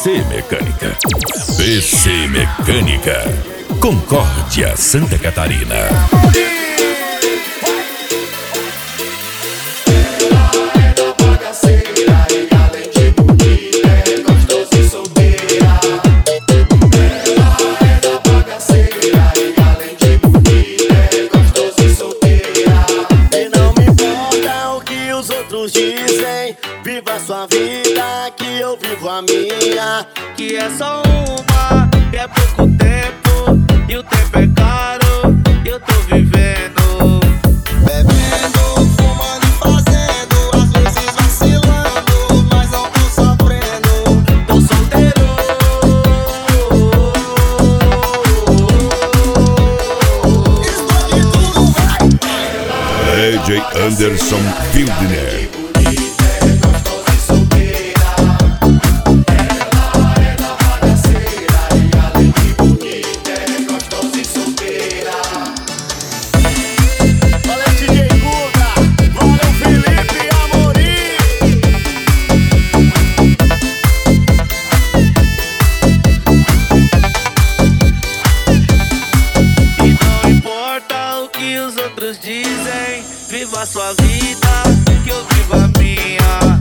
PC Mecânica. PC Mecânica. Concórdia, Santa Catarina. Dizem, viva a sua vida, que eu vivo a minha. Que é só uma, que é pouco tempo, e o tempo é caro, e eu tô vivendo. Bebendo, fumando e fazendo, às vezes vacilando, mas não tô sofrendo. Tô solteiro. Explode tudo, vai! DJ Anderson Wildner. Dizem, viva a sua vida, que eu vivo a minha.